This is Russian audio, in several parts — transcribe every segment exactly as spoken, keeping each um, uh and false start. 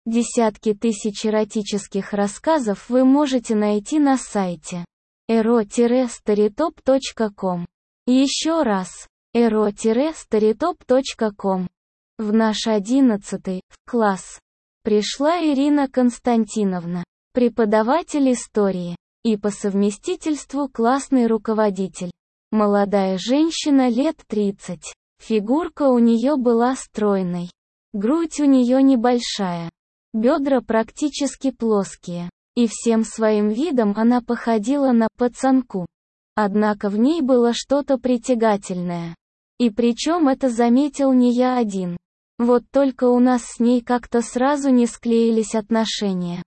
Десятки тысяч эротических рассказов вы можете найти на сайте эро старитоп точка ком. Еще раз, эро старитоп точка ком. В наш одиннадцатый класс пришла Ирина Константиновна, преподаватель истории, и по совместительству классный руководитель. Молодая женщина лет тридцать. Фигурка у нее была стройной. Грудь у нее небольшая. Бедра практически плоские. И всем своим видом она походила на пацанку. Однако в ней было что-то притягательное. И причем это заметил не я один. Вот только у нас с ней как-то сразу не склеились отношения.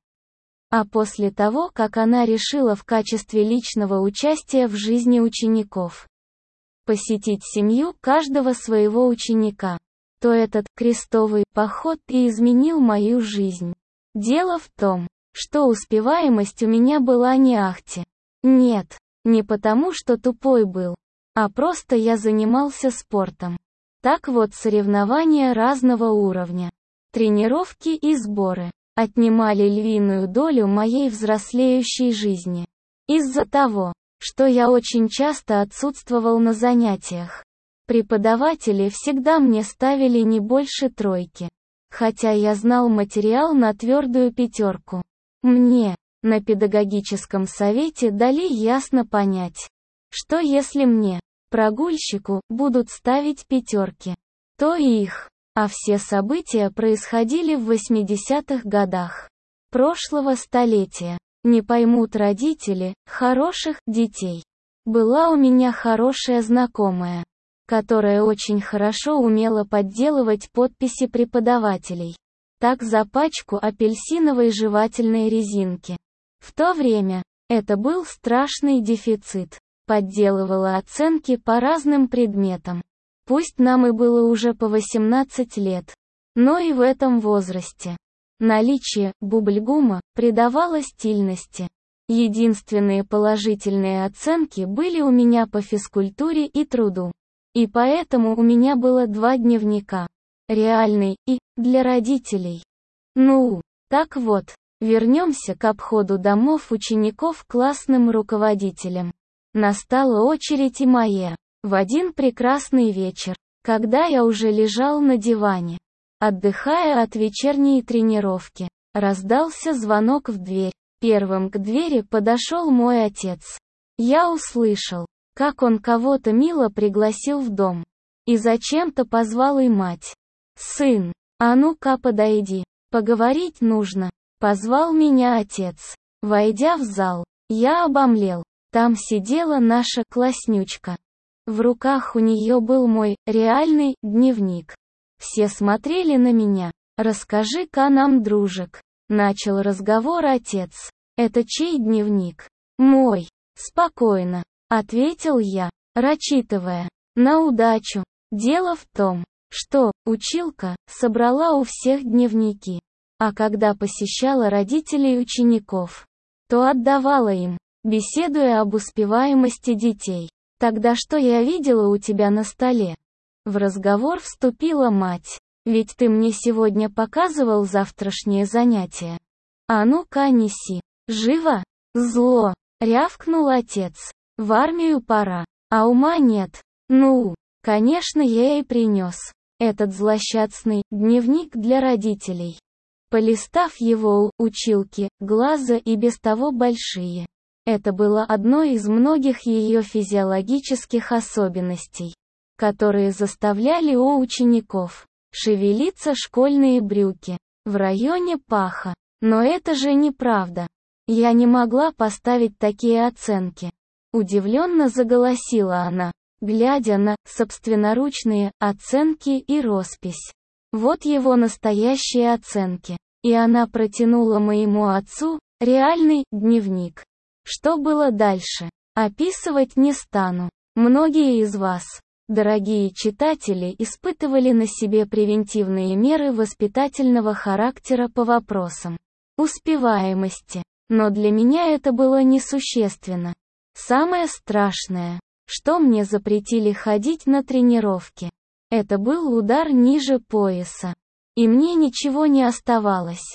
А после того, как она решила в качестве личного участия в жизни учеников посетить семью каждого своего ученика, то этот крестовый поход и изменил мою жизнь. Дело в том, что успеваемость у меня была не ахти. Нет, не потому что тупой был, а просто я занимался спортом. Так вот, соревнования разного уровня, тренировки и сборы отнимали львиную долю моей взрослеющей жизни. Из-за того, что я очень часто отсутствовал на занятиях, преподаватели всегда мне ставили не больше тройки. Хотя я знал материал на твердую пятерку. Мне, на педагогическом совете дали ясно понять, что если мне, прогульщику, будут ставить пятерки, то и их. А все события происходили в восьмидесятых годах прошлого столетия. Не поймут родители хороших детей. Была у меня хорошая знакомая, которая очень хорошо умела подделывать подписи преподавателей. Так за пачку апельсиновой жевательной резинки. В то время это был страшный дефицит. Подделывала оценки по разным предметам. Пусть нам и было уже по восемнадцать лет, но и в этом возрасте наличие бубльгума придавало стильности. Единственные положительные оценки были у меня по физкультуре и труду. И поэтому у меня было два дневника. Реальный и для родителей. Ну, так вот, вернемся к обходу домов учеников классным руководителям. Настала очередь и моя. В один прекрасный вечер, когда я уже лежал на диване, отдыхая от вечерней тренировки, раздался звонок в дверь. Первым к двери подошел мой отец. Я услышал, как он кого-то мило пригласил в дом. И зачем-то позвал и мать. «Сын, а ну-ка подойди, поговорить нужно», — позвал меня отец. Войдя в зал, я обомлел. Там сидела наша класснючка. В руках у нее был мой реальный дневник. Все смотрели на меня. «Расскажи-ка нам, дружек», — начал разговор отец. «Это чей дневник?» «Мой». «Спокойно», — ответил я, рачитывая. «На удачу. Дело в том, что училка собрала у всех дневники, а когда посещала родителей учеников, то отдавала им, беседуя об успеваемости детей. Тогда что я видела у тебя на столе?» В разговор вступила мать. «Ведь ты мне сегодня показывал завтрашнее занятие. А ну-ка неси. Живо!» «Зло!» — рявкнул отец. «В армию пора, а ума нет». Ну, конечно, я и принес этот злосчастный дневник для родителей. Полистав его у училки, глаза и без того большие. Это было одной из многих ее физиологических особенностей, которые заставляли у учеников шевелиться школьные брюки в районе паха. Но это же неправда. Я не могла поставить такие оценки. Удивленно заголосила она, глядя на собственноручные оценки и роспись. Вот его настоящие оценки. И она протянула моему отцу реальный дневник. Что было дальше, описывать не стану. Многие из вас, дорогие читатели, испытывали на себе превентивные меры воспитательного характера по вопросам успеваемости. Но для меня это было несущественно. Самое страшное, что мне запретили ходить на тренировки. Это был удар ниже пояса. И мне ничего не оставалось,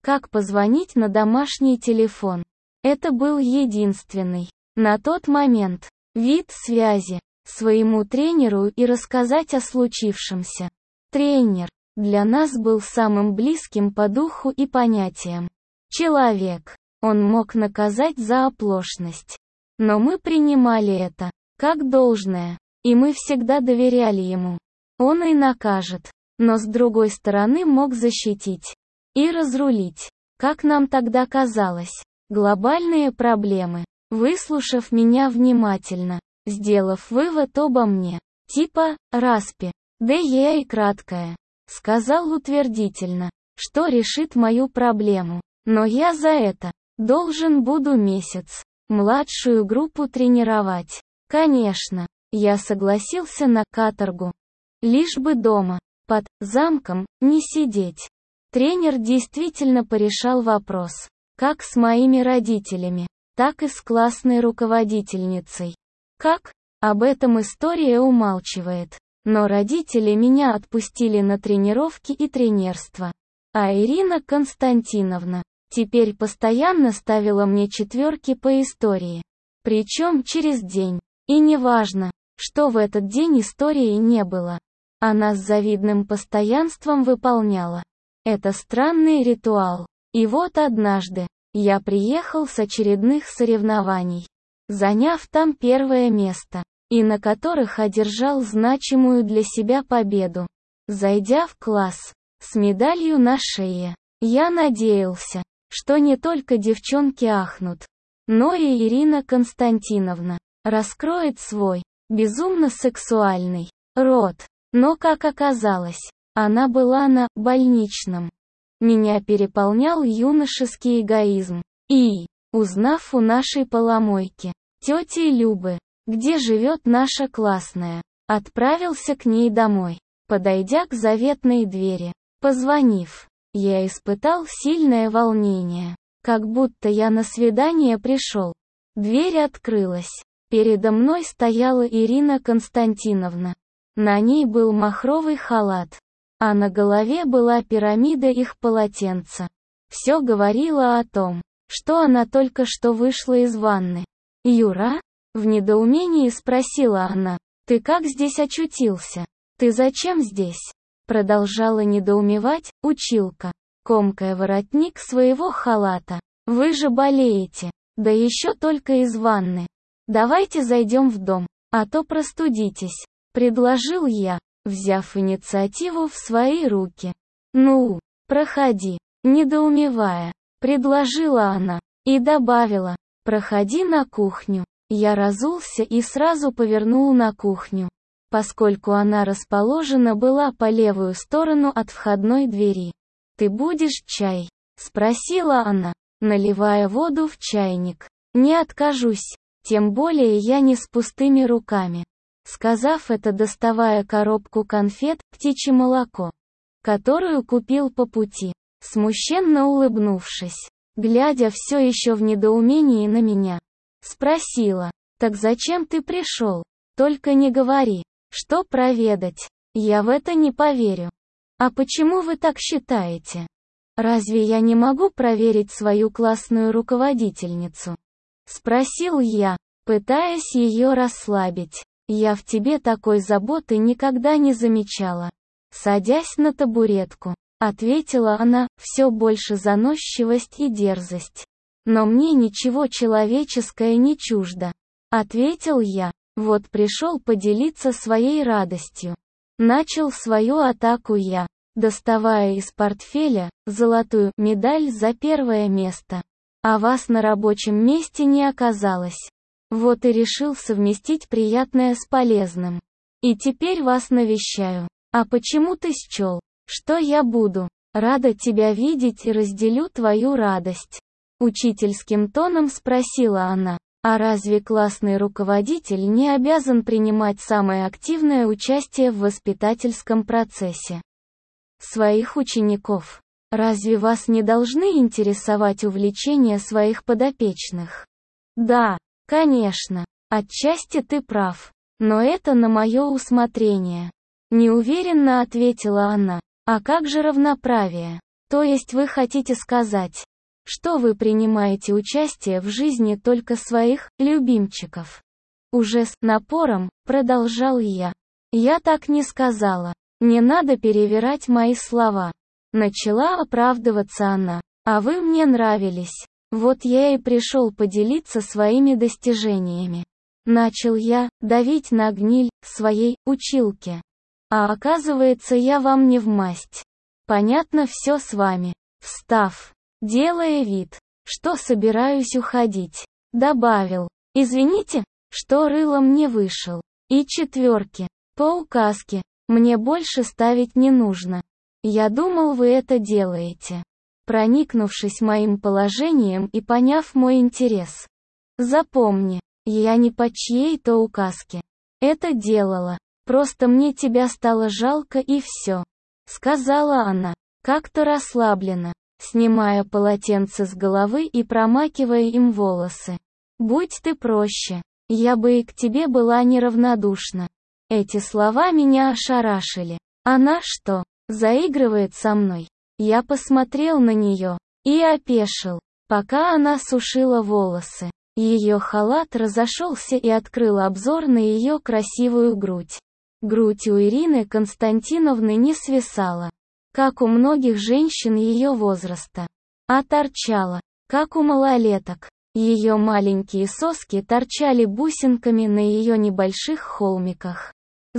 как позвонить на домашний телефон. Это был единственный, на тот момент, вид связи, своему тренеру и рассказать о случившемся. Тренер для нас был самым близким по духу и понятиям. Человек. Он мог наказать за оплошность. Но мы принимали это как должное, и мы всегда доверяли ему. Он и накажет, но с другой стороны мог защитить и разрулить, как нам тогда казалось, глобальные проблемы. Выслушав меня внимательно, сделав вывод обо мне, типа, распи, да я и краткое, сказал утвердительно, что решит мою проблему, но я за это должен буду месяц младшую группу тренировать. Конечно, я согласился на каторгу. Лишь бы дома, под замком, не сидеть. Тренер действительно порешал вопрос, как с моими родителями, так и с классной руководительницей. Как? Об этом история умалчивает. Но родители меня отпустили на тренировки и тренерство. А Ирина Константиновна теперь постоянно ставила мне четверки по истории. Причем через день. И неважно, что в этот день истории не было. Она с завидным постоянством выполняла. Это странный ритуал. И вот однажды я приехал с очередных соревнований, заняв там первое место, и на которых одержал значимую для себя победу. Зайдя в класс с медалью на шее, я надеялся, что не только девчонки ахнут, но и Ирина Константиновна раскроет свой, безумно сексуальный, рот. Но, как оказалось, она была на больничном. Меня переполнял юношеский эгоизм. И, узнав у нашей поломойки, тети Любы, где живет наша классная, отправился к ней домой. Подойдя к заветной двери, позвонив, я испытал сильное волнение, как будто я на свидание пришел. Дверь открылась. Передо мной стояла Ирина Константиновна. На ней был махровый халат, а на голове была пирамида их полотенца. Все говорило о том, что она только что вышла из ванны. «Юра?» — в недоумении спросила она. «Ты как здесь очутился? Ты зачем здесь?» Продолжала недоумевать училка, комкая воротник своего халата. «Вы же болеете, да еще только из ванны. Давайте зайдем в дом, а то простудитесь», — предложил я, взяв инициативу в свои руки. «Ну, проходи», — недоумевая, предложила она, и добавила, «проходи на кухню». Я разулся и сразу повернул на кухню, поскольку она расположена была по левую сторону от входной двери. «Ты будешь чай?» — спросила она, наливая воду в чайник. «Не откажусь, тем более я не с пустыми руками». Сказав это, доставая коробку конфет «Птичье молоко», которую купил по пути, смущенно улыбнувшись, глядя все еще в недоумении на меня, спросила, «Так зачем ты пришел? Только не говори, что проведать, я в это не поверю». «А почему вы так считаете? Разве я не могу проверить свою классную руководительницу?» Спросил я, пытаясь ее расслабить. «Я в тебе такой заботы никогда не замечала». Садясь на табуретку, ответила она, все больше заносчивость и дерзость. «Но мне ничего человеческое не чуждо», — ответил я. Вот пришел поделиться своей радостью. Начал свою атаку я, доставая из портфеля золотую медаль за первое место. А вас на рабочем месте не оказалось. Вот и решил совместить приятное с полезным. И теперь вас навещаю. А почему ты счел, что я буду рада тебя видеть и разделю твою радость?» Учительским тоном спросила она. «А разве классный руководитель не обязан принимать самое активное участие в воспитательском процессе своих учеников? Разве вас не должны интересовать увлечения своих подопечных?» «Да, конечно, отчасти ты прав, но это на мое усмотрение», — неуверенно ответила она. «А как же равноправие? То есть вы хотите сказать, что вы принимаете участие в жизни только своих любимчиков? Уже с напором продолжал я. Я так не сказала. Не надо перевирать мои слова. Начала оправдываться она. А вы мне нравились. Вот я и пришел поделиться своими достижениями. Начал я давить на гниль своей училки. А оказывается, я вам не вмасть. Понятно все с вами. Встав, делая вид, что собираюсь уходить, добавил. Извините, что рылом не вышел. И четверки. По указке. Мне больше ставить не нужно. Я думал, вы это делаете. Проникнувшись моим положением и поняв мой интерес. Запомни, я не по чьей-то указке. Это делала. Просто мне тебя стало жалко и все. Сказала она, как-то расслабленно, снимая полотенце с головы и промакивая им волосы. Будь ты проще. Я бы и к тебе была неравнодушна. Эти слова меня ошарашили. Она что, заигрывает со мной? Я посмотрел на нее и опешил, пока она сушила волосы. Ее халат разошелся и открыл обзор на ее красивую грудь. Грудь у Ирины Константиновны не свисала, как у многих женщин ее возраста, а торчала, как у малолеток. Ее маленькие соски торчали бусинками на ее небольших холмиках.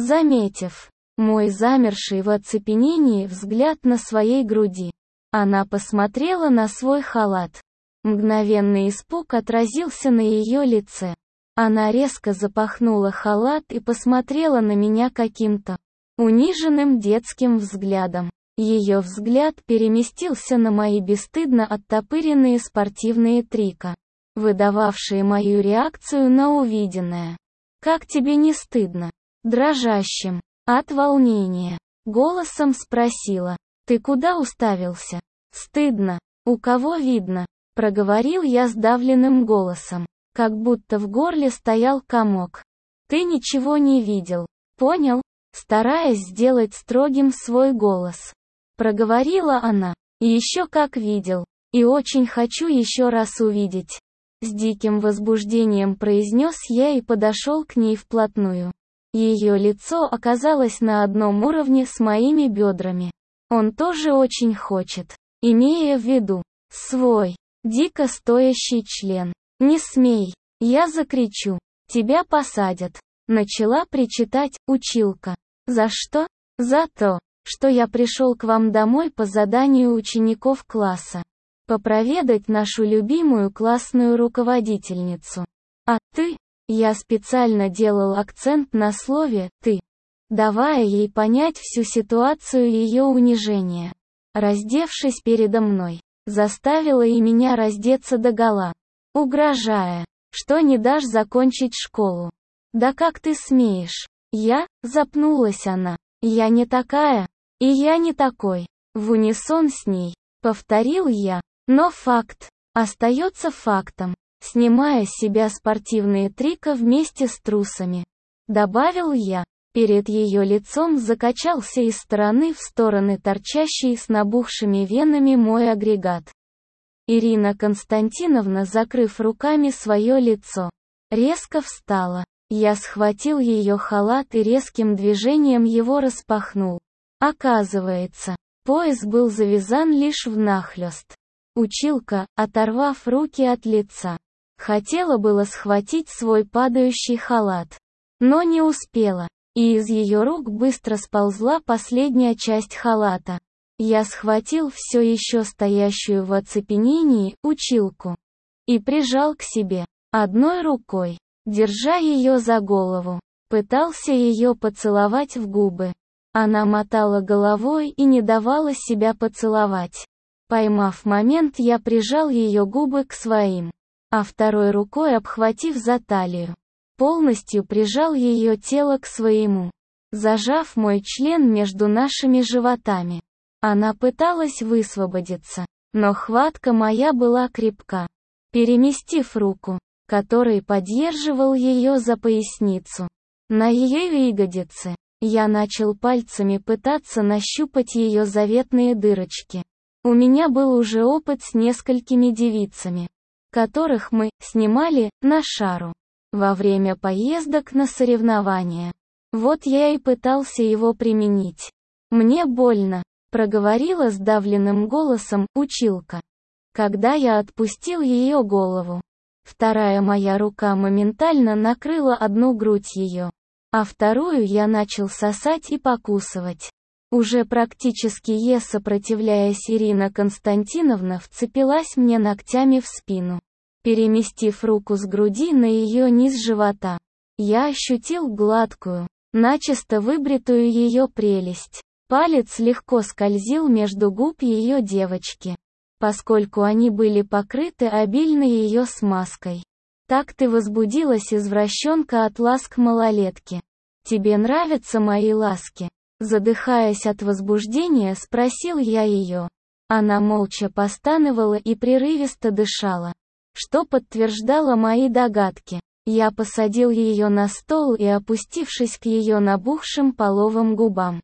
Заметив мой замерший в оцепенении взгляд на своей груди, она посмотрела на свой халат. Мгновенный испуг отразился на ее лице. Она резко запахнула халат и посмотрела на меня каким-то униженным детским взглядом. Ее взгляд переместился на мои бесстыдно оттопыренные спортивные трика, выдававшие мою реакцию на увиденное. «Как тебе не стыдно?» Дрожащим от волнения голосом спросила. «Ты куда уставился?» «Стыдно. У кого видно?» Проговорил я сдавленным голосом, как будто в горле стоял комок. «Ты ничего не видел. Понял?» Стараясь сделать строгим свой голос, проговорила она. «Еще как видел. И очень хочу еще раз увидеть». С диким возбуждением произнес я и подошел к ней вплотную. Ее лицо оказалось на одном уровне с моими бедрами. Он тоже очень хочет, имея в виду свой дико стоящий член. «Не смей, я закричу, тебя посадят», начала причитать училка. «За что?» «За то, что я пришел к вам домой по заданию учеников класса. Попроведать нашу любимую классную руководительницу. А ты?» Я специально делал акцент на слове «ты», давая ей понять всю ситуацию ее унижения. Раздевшись передо мной, заставила и меня раздеться догола, угрожая, что не дашь закончить школу. «Да как ты смеешь?» «Я?» — запнулась она. «Я не такая, и я не такой». В унисон с ней повторил я. Но факт остается фактом. Снимая с себя спортивные трика вместе с трусами, добавил я. Перед ее лицом закачался из стороны в стороны торчащий с набухшими венами мой агрегат. Ирина Константиновна, закрыв руками свое лицо, резко встала. Я схватил ее халат и резким движением его распахнул. Оказывается, пояс был завязан лишь внахлёст. Училка, оторвав руки от лица, хотела было схватить свой падающий халат, но не успела, и из ее рук быстро сползла последняя часть халата. Я схватил все еще стоящую в оцепенении училку и прижал к себе одной рукой, держа ее за голову, пытался ее поцеловать в губы. Она мотала головой и не давала себя поцеловать. Поймав момент, я прижал ее губы к своим, а второй рукой, обхватив за талию, полностью прижал ее тело к своему, зажав мой член между нашими животами. Она пыталась высвободиться, но хватка моя была крепка. Переместив руку, который поддерживал ее за поясницу, на ее ягодицы, я начал пальцами пытаться нащупать ее заветные дырочки. У меня был уже опыт с несколькими девицами, которых мы снимали на шару во время поездок на соревнования. Вот я и пытался его применить. «Мне больно», — проговорила сдавленным голосом училка. Когда я отпустил ее голову, вторая моя рука моментально накрыла одну грудь ее, а вторую я начал сосать и покусывать. Уже практически е сопротивляясь, Ирина Константиновна вцепилась мне ногтями в спину, переместив руку с груди на ее низ живота. Я ощутил гладкую, начисто выбритую ее прелесть. Палец легко скользил между губ ее девочки, поскольку они были покрыты обильной ее смазкой. «Так ты возбудилась, извращенка, от ласк малолетки. Тебе нравятся мои ласки?» Задыхаясь от возбуждения, спросил я ее. Она молча постановала и прерывисто дышала, что подтверждало мои догадки. Я посадил ее на стол и, опустившись к ее набухшим половым губам,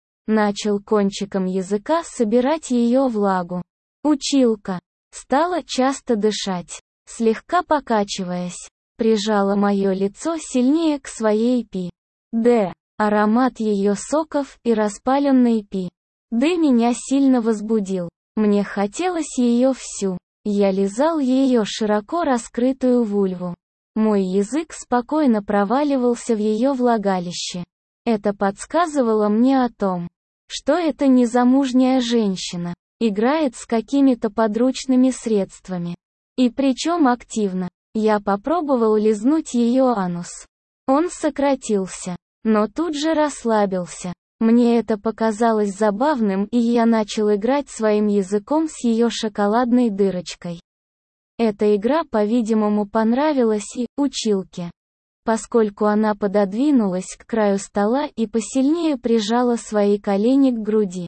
начал кончиком языка собирать ее влагу. Училка стала часто дышать, слегка покачиваясь, прижала мое лицо сильнее к своей пи. Д. Аромат ее соков и распаленной пи. Д меня сильно возбудил. Мне хотелось ее всю. Я лизал ее широко раскрытую вульву. Мой язык спокойно проваливался в ее влагалище. Это подсказывало мне о том, что эта незамужняя женщина играет с какими-то подручными средствами. И причем активно. Я попробовал лизнуть ее анус. Он сократился, но тут же расслабился. Мне это показалось забавным, и я начал играть своим языком с ее шоколадной дырочкой. Эта игра, по-видимому, понравилась и училке, поскольку она пододвинулась к краю стола и посильнее прижала свои колени к груди,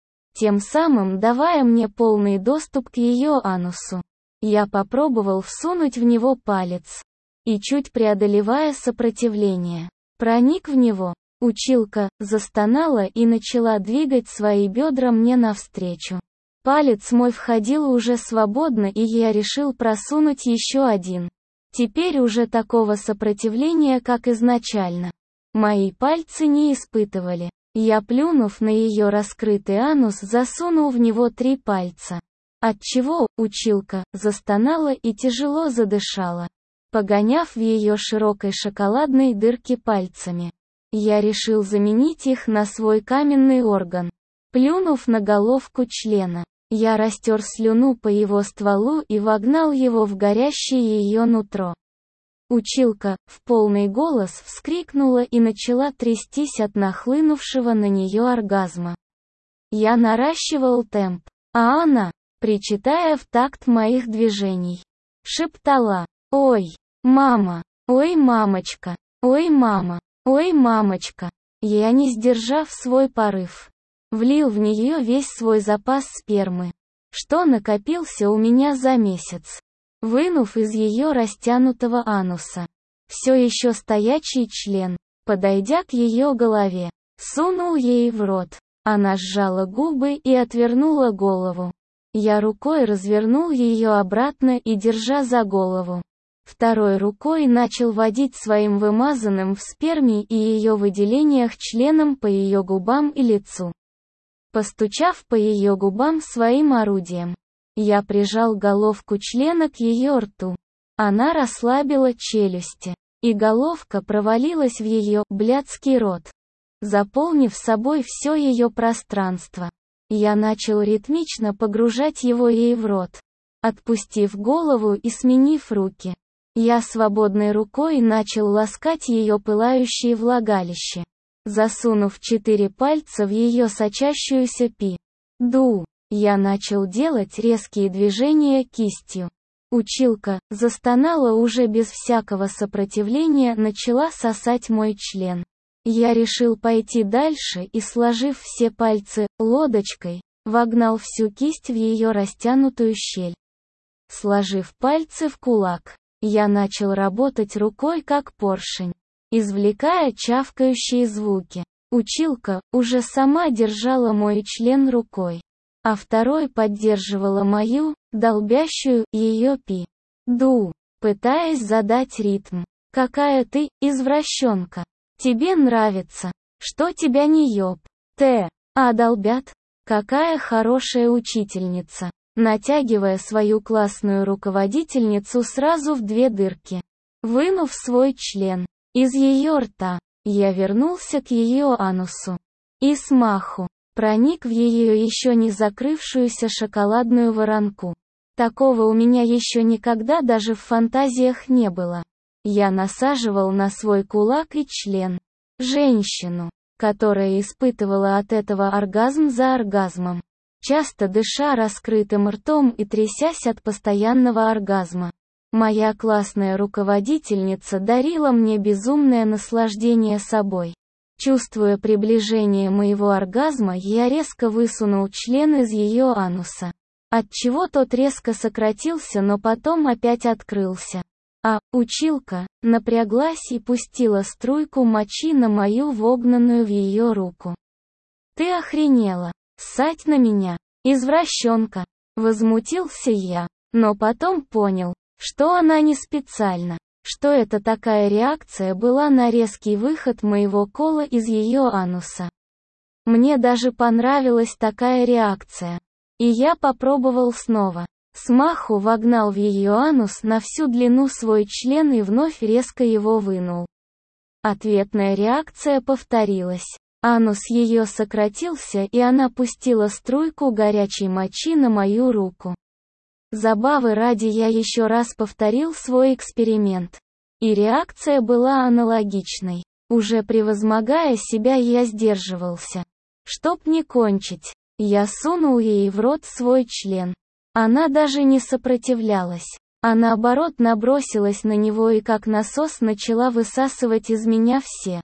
тем самым давая мне полный доступ к ее анусу. Я попробовал всунуть в него палец, и, чуть преодолевая сопротивление, проник в него. Училка застонала и начала двигать свои бедра мне навстречу. Палец мой входил уже свободно, и я решил просунуть еще один. Теперь уже такого сопротивления, как изначально, мои пальцы не испытывали. Я, плюнув на ее раскрытый анус, засунул в него три пальца. Отчего училка застонала и тяжело задышала, погоняв в ее широкой шоколадной дырке пальцами. Я решил заменить их на свой каменный орган. Плюнув на головку члена, я растер слюну по его стволу и вогнал его в горящее ее нутро. Училка в полный голос вскрикнула и начала трястись от нахлынувшего на нее оргазма. Я наращивал темп, а она, причитая в такт моих движений, шептала: «Ой, мама! Ой, мамочка! Ой, мама! Ой, мамочка!» Я, не сдержав свой порыв, влил в нее весь свой запас спермы, что накопился у меня за месяц. Вынув из ее растянутого ануса все еще стоячий член, подойдя к ее голове, сунул ей в рот. Она сжала губы и отвернула голову. Я рукой развернул ее обратно и, держа за голову, второй рукой начал водить своим вымазанным в сперме и ее выделениях членом по ее губам и лицу. Постучав по ее губам своим орудием, я прижал головку члена к ее рту. Она расслабила челюсти, и головка провалилась в ее блядский рот, заполнив собой все ее пространство. Я начал ритмично погружать его ей в рот, отпустив голову и сменив руки. Я свободной рукой начал ласкать ее пылающее влагалище, засунув четыре пальца в ее сочащуюся пи. Ду. Я начал делать резкие движения кистью. Училка застонала уже без всякого сопротивления, начала сосать мой член. Я решил пойти дальше и, сложив все пальцы лодочкой, вогнал всю кисть в ее растянутую щель. Сложив пальцы в кулак, я начал работать рукой как поршень, извлекая чавкающие звуки. Училка уже сама держала мой член рукой, а второй поддерживала мою, долбящую, ее пи-ду, пытаясь задать ритм. «Какая ты, извращенка! Тебе нравится, что тебя не ёб, т, а долбят? Какая хорошая учительница!» Натягивая свою классную руководительницу сразу в две дырки. Вынув свой член из ее рта, я вернулся к ее анусу. И смаху проник в ее еще не закрывшуюся шоколадную воронку. Такого у меня еще никогда даже в фантазиях не было. Я насаживал на свой кулак и член женщину, которая испытывала от этого оргазм за оргазмом, часто дыша раскрытым ртом и трясясь от постоянного оргазма. Моя классная руководительница дарила мне безумное наслаждение собой. Чувствуя приближение моего оргазма, я резко высунул член из ее ануса. Отчего тот резко сократился, но потом опять открылся. А училка напряглась и пустила струйку мочи на мою вогнанную в ее руку. «Ты охренела? Ссать на меня, извращенка!» Возмутился я, но потом понял, что она не специально, что это такая реакция была на резкий выход моего кола из ее ануса. Мне даже понравилась такая реакция. И я попробовал снова. Смаху вогнал в ее анус на всю длину свой член и вновь резко его вынул. Ответная реакция повторилась. Анус ее сократился, и она пустила струйку горячей мочи на мою руку. Забавы ради я еще раз повторил свой эксперимент. И реакция была аналогичной. Уже превозмогая себя, я сдерживался. Чтоб не кончить, я сунул ей в рот свой член. Она даже не сопротивлялась, а наоборот набросилась на него и как насос начала высасывать из меня все,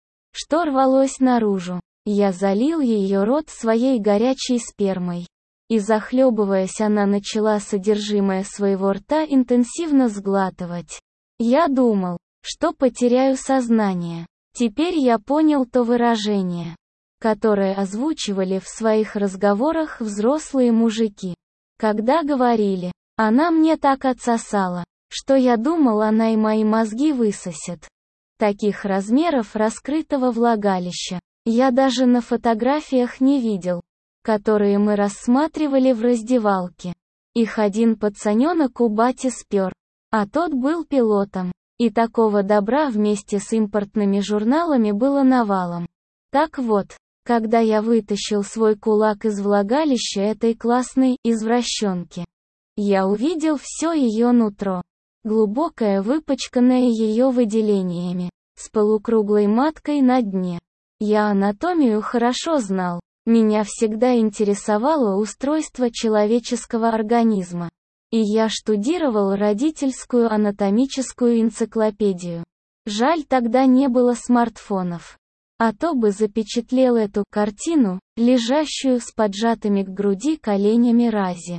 что рвалось наружу. Я залил ее рот своей горячей спермой. И захлебываясь, она начала содержимое своего рта интенсивно сглатывать. Я думал, что потеряю сознание. Теперь я понял то выражение, которое озвучивали в своих разговорах взрослые мужики. Когда говорили, она мне так отсосала, что я думал, она и мои мозги высосет. Таких размеров раскрытого влагалища я даже на фотографиях не видел, которые мы рассматривали в раздевалке. Их один пацаненок у бати спер, а тот был пилотом. И такого добра вместе с импортными журналами было навалом. Так вот, когда я вытащил свой кулак из влагалища этой классной извращенки, я увидел все ее нутро. Глубокое, выпачканное ее выделениями, с полукруглой маткой на дне. Я анатомию хорошо знал. Меня всегда интересовало устройство человеческого организма. И я штудировал родительскую анатомическую энциклопедию. Жаль, тогда не было смартфонов. А то бы запечатлел эту картину, лежащую с поджатыми к груди коленями Рази.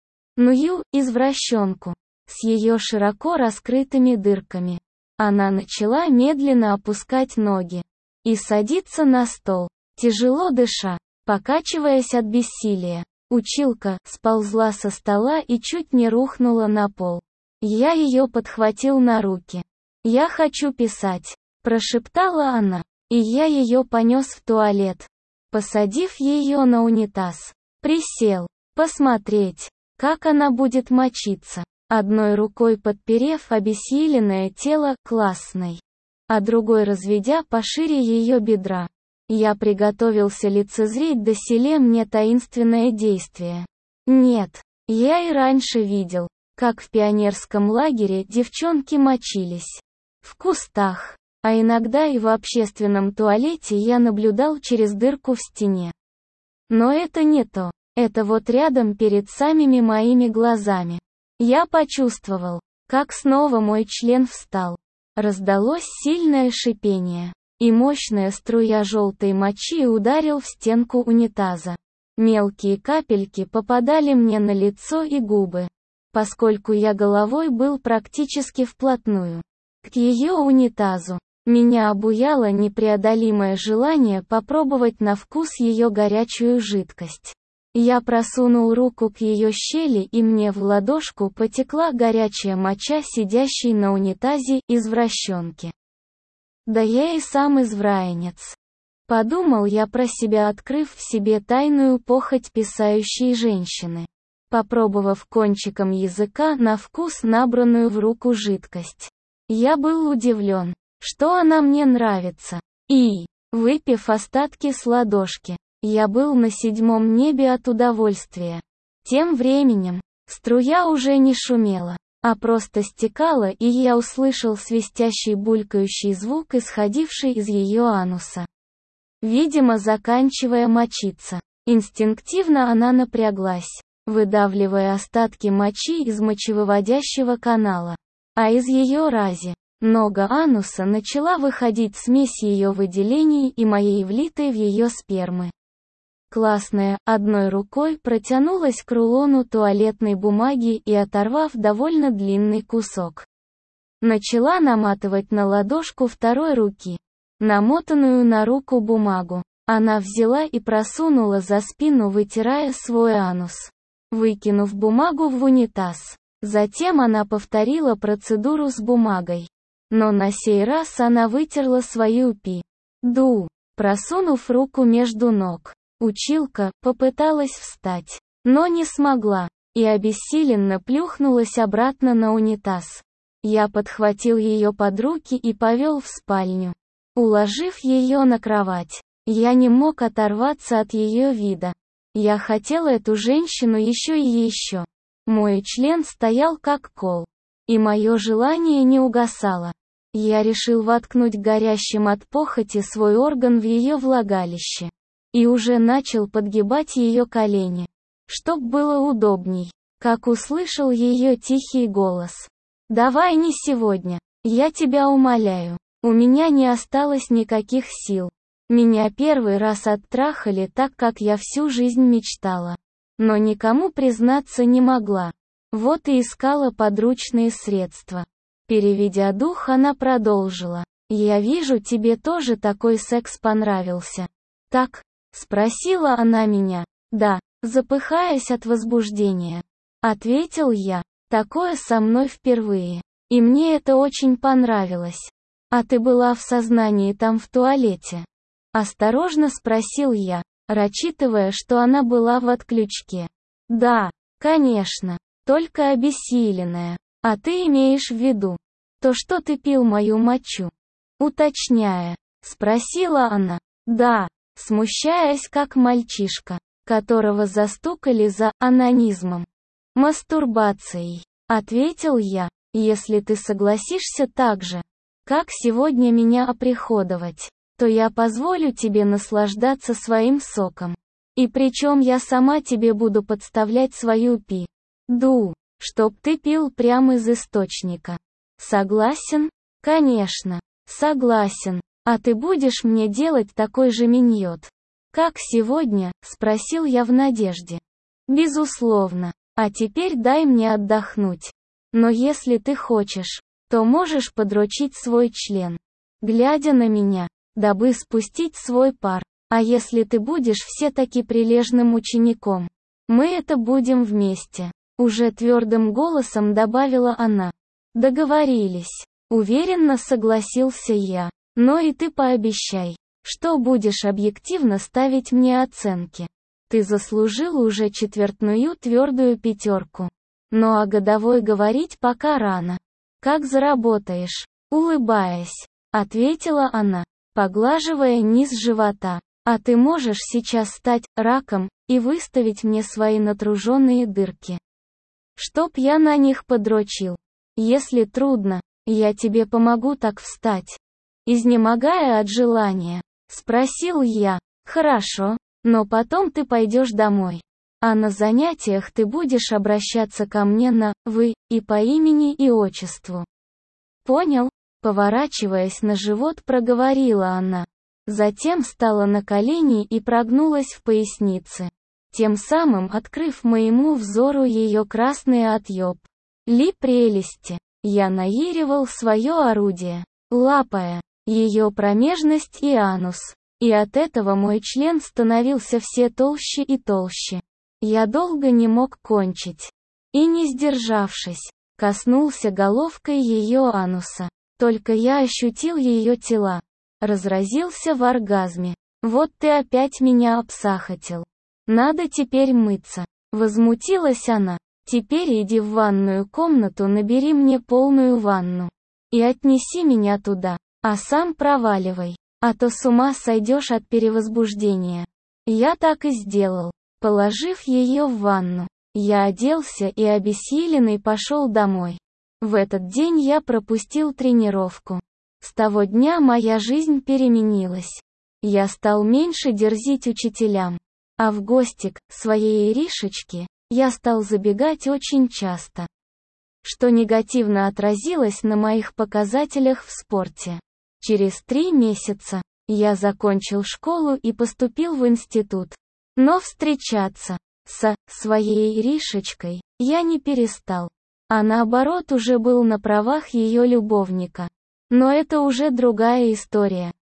Ную, извращенку, с ее широко раскрытыми дырками. Она начала медленно опускать ноги и садиться на стол, тяжело дыша, покачиваясь от бессилия. Училка сползла со стола и чуть не рухнула на пол. Я ее подхватил на руки. «Я хочу писать», — прошептала она, и я ее понес в туалет, посадив ее на унитаз. Присел, посмотреть, как она будет мочиться, одной рукой подперев обессиленное тело классной, а другой разведя пошире ее бедра. Я приготовился лицезреть доселе мне таинственное действие. Нет, я и раньше видел, как в пионерском лагере девчонки мочились. В кустах, а иногда и в общественном туалете я наблюдал через дырку в стене. Но это не то, это вот рядом перед самими моими глазами. Я почувствовал, как снова мой член встал. Раздалось сильное шипение. И мощная струя желтой мочи ударил в стенку унитаза. Мелкие капельки попадали мне на лицо и губы, поскольку я головой был практически вплотную к ее унитазу. Меня обуяло непреодолимое желание попробовать на вкус ее горячую жидкость. Я просунул руку к ее щели, и мне в ладошку потекла горячая моча сидящей на унитазе извращенки. Да я и сам извраенец. Подумал я про себя, открыв в себе тайную похоть писающей женщины. Попробовав кончиком языка на вкус набранную в руку жидкость. Я был удивлен, что она мне нравится. И, выпив остатки с ладошки, я был на седьмом небе от удовольствия. Тем временем, струя уже не шумела, а просто стекала, и я услышал свистящий булькающий звук, исходивший из ее ануса. Видимо, заканчивая мочиться. Инстинктивно она напряглась, выдавливая остатки мочи из мочевыводящего канала. А из ее рази, нога ануса, начала выходить смесь ее выделений и моей влитой в ее спермы. Классная, одной рукой протянулась к рулону туалетной бумаги и, оторвав довольно длинный кусок, начала наматывать на ладошку второй руки. Намотанную на руку бумагу она взяла и просунула за спину, вытирая свой анус, выкинув бумагу в унитаз. Затем она повторила процедуру с бумагой. Но на сей раз она вытерла свою пи-ду, просунув руку между ног. Училка попыталась встать, но не смогла, и обессиленно плюхнулась обратно на унитаз. Я подхватил ее под руки и повел в спальню. Уложив ее на кровать, я не мог оторваться от ее вида. Я хотел эту женщину еще и еще. Мой член стоял как кол, и мое желание не угасало. Я решил воткнуть горящим от похоти свой орган в ее влагалище. И уже начал подгибать ее колени, чтоб было удобней, как услышал ее тихий голос. «Давай не сегодня, я тебя умоляю, у меня не осталось никаких сил. Меня первый раз оттрахали так, как я всю жизнь мечтала. Но никому признаться не могла. Вот и искала подручные средства». Переведя дух, она продолжила. «Я вижу, тебе тоже такой секс понравился. Так?» — спросила она меня. «Да», запыхаясь от возбуждения. Ответил я. «Такое со мной впервые. И мне это очень понравилось. А ты была в сознании там в туалете?» Осторожно спросил я, рассчитывая, что она была в отключке. «Да, конечно, только обессиленная. А ты имеешь в виду то, что ты пил мою мочу?» Уточняя, спросила она. «Да», смущаясь как мальчишка, которого застукали за онанизмом. «Мастурбацией», ответил я, «если ты согласишься так же, как сегодня меня оприходовать, то я позволю тебе наслаждаться своим соком. И причем я сама тебе буду подставлять свою пи-ду, чтоб ты пил прямо из источника. Согласен?» «Конечно, согласен. А ты будешь мне делать такой же миньот, как сегодня?» — спросил я в надежде. «Безусловно. А теперь дай мне отдохнуть. Но если ты хочешь, то можешь подрочить свой член, глядя на меня, дабы спустить свой пар. А если ты будешь все-таки прилежным учеником, мы это будем вместе», — уже твердым голосом добавила она. «Договорились», — уверенно согласился я. «Но и ты пообещай, что будешь объективно ставить мне оценки. Ты заслужил уже четвертную твердую пятерку. Но о годовой говорить пока рано. Как заработаешь?» Улыбаясь, ответила она, поглаживая низ живота. «А ты можешь сейчас стать раком и выставить мне свои натруженные дырки, чтоб я на них подрочил? Если трудно, я тебе помогу так встать». Изнемогая от желания, спросил я. «Хорошо, но потом ты пойдешь домой. А на занятиях ты будешь обращаться ко мне на «вы» и по имени и отчеству. Понял?» Поворачиваясь на живот, проговорила она. Затем встала на колени и прогнулась в пояснице, тем самым открыв моему взору ее красный отъеб. Ли прелести. Я наиривал свое орудие, лапая ее промежность и анус, и от этого мой член становился все толще и толще. Я долго не мог кончить. И не сдержавшись, коснулся головкой ее ануса. Только я ощутил ее тела. Разразился в оргазме. Вот ты опять меня обсахатил. Надо теперь мыться. Возмутилась она. Теперь иди в ванную комнату, набери мне полную ванну. И отнеси меня туда. А сам проваливай. А то с ума сойдешь от перевозбуждения. Я так и сделал. Положив ее в ванну, я оделся и обессиленный пошел домой. В этот день я пропустил тренировку. С того дня моя жизнь переменилась. Я стал меньше дерзить учителям. А в гости к своей Иришечке я стал забегать очень часто, что негативно отразилось на моих показателях в спорте. Через три месяца я закончил школу и поступил в институт. Но встречаться со своей Иришечкой я не перестал, а наоборот уже был на правах ее любовника. Но это уже другая история.